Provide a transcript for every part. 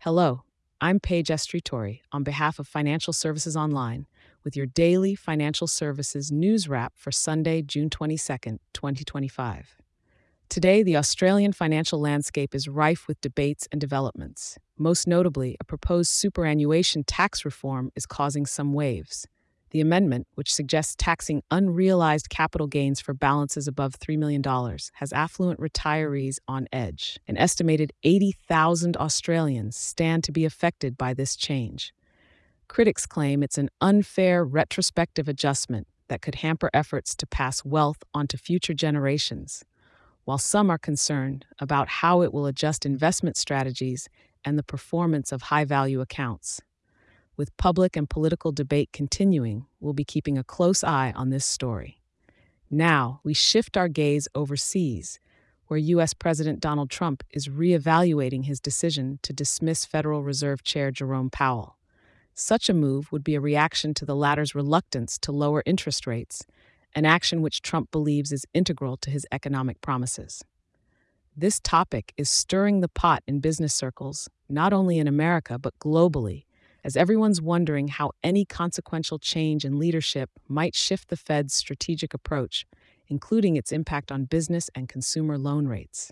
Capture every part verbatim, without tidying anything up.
Hello, I'm Paige Estritori on behalf of Financial Services Online with your daily financial services news wrap for Sunday, June twenty-second, twenty twenty-five. Today, the Australian financial landscape is rife with debates and developments. Most notably, a proposed superannuation tax reform is causing some waves. The amendment, which suggests taxing unrealized capital gains for balances above three million dollars, has affluent retirees on edge. An estimated eighty thousand Australians stand to be affected by this change. Critics claim it's an unfair retrospective adjustment that could hamper efforts to pass wealth onto future generations, while some are concerned about how it will adjust investment strategies and the performance of high-value accounts. With public and political debate continuing, we'll be keeping a close eye on this story. Now, we shift our gaze overseas, where U S President Donald Trump is reevaluating his decision to dismiss Federal Reserve Chair Jerome Powell. Such a move would be a reaction to the latter's reluctance to lower interest rates, an action which Trump believes is integral to his economic promises. This topic is stirring the pot in business circles, not only in America but globally, as everyone's wondering how any consequential change in leadership might shift the Fed's strategic approach, including its impact on business and consumer loan rates.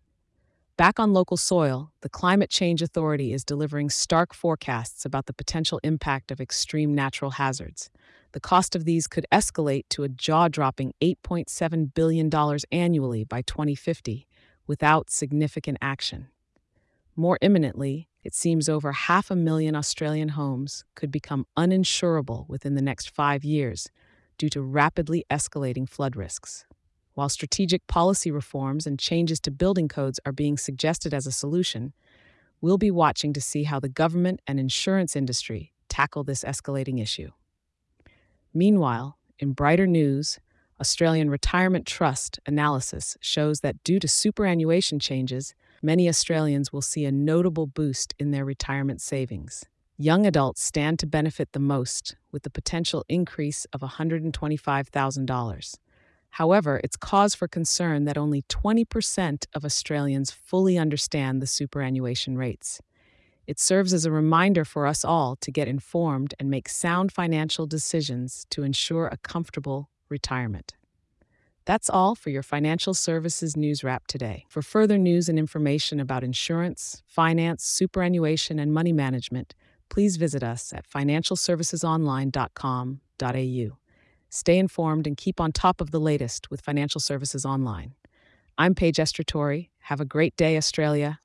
Back on local soil, the Climate Change Authority is delivering stark forecasts about the potential impact of extreme natural hazards. The cost of these could escalate to a jaw-dropping eight point seven billion dollars annually by twenty fifty, without significant action. More imminently, it seems over half a million Australian homes could become uninsurable within the next five years due to rapidly escalating flood risks. While strategic policy reforms and changes to building codes are being suggested as a solution, we'll be watching to see how the government and insurance industry tackle this escalating issue. Meanwhile, in brighter news, Australian Retirement Trust analysis shows that due to superannuation changes, many Australians will see a notable boost in their retirement savings. Young adults stand to benefit the most, with the potential increase of one hundred twenty-five thousand dollars. However, it's cause for concern that only twenty percent of Australians fully understand the superannuation rates. It serves as a reminder for us all to get informed and make sound financial decisions to ensure a comfortable retirement. That's all for your Financial Services News Wrap today. For further news and information about insurance, finance, superannuation, and money management, please visit us at financial services online dot com dot a u. Stay informed and keep on top of the latest with Financial Services Online. I'm Paige Estritori. Have a great day, Australia.